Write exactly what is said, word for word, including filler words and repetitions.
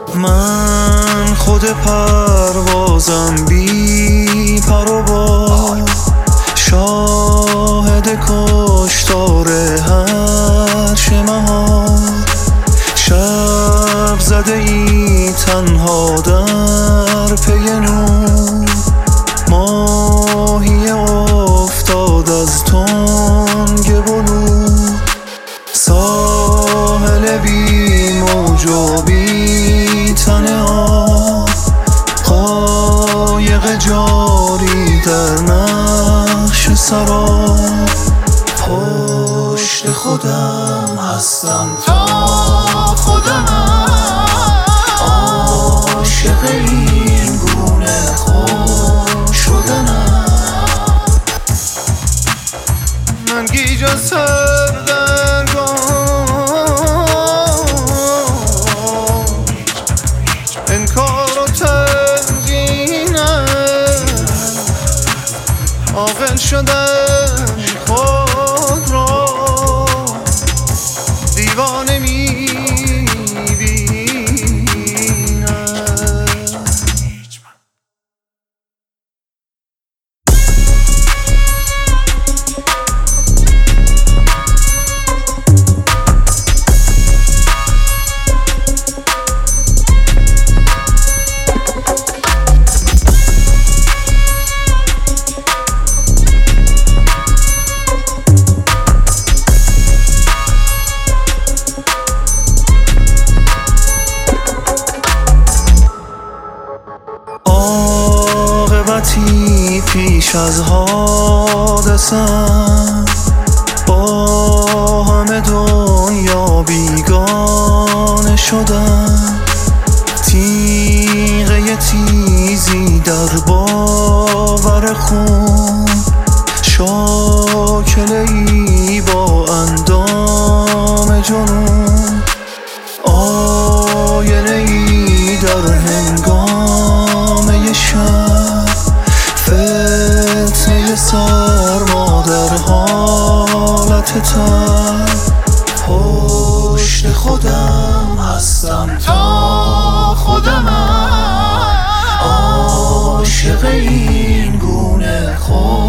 من خود پروازم بی پر و بال، شاهد کشتار هرچه محال. شب زده ای تنها در پی نور، ماهی افتاد از تنگ بلور. ساحل بی موج و بی تن آب، قایق جاری در نقش سراب. پشت خودم هستم تا خودمم، عاشق این گونه خود شدنم. من گیج و سردرگم، انکار و تنگینم، عاقل شدن خود را دیوانه میبینم. عاقبتی پیش از حادثم، با همه دنیا بیگانه شدم. تیغه تیزی در باور خون، شاکله ای با اندام جنون. آینه ای در هنگامه شب، فتنه سرما در حالت تب. پشت خودم هستم تا خودمم، عاشق این گونه خود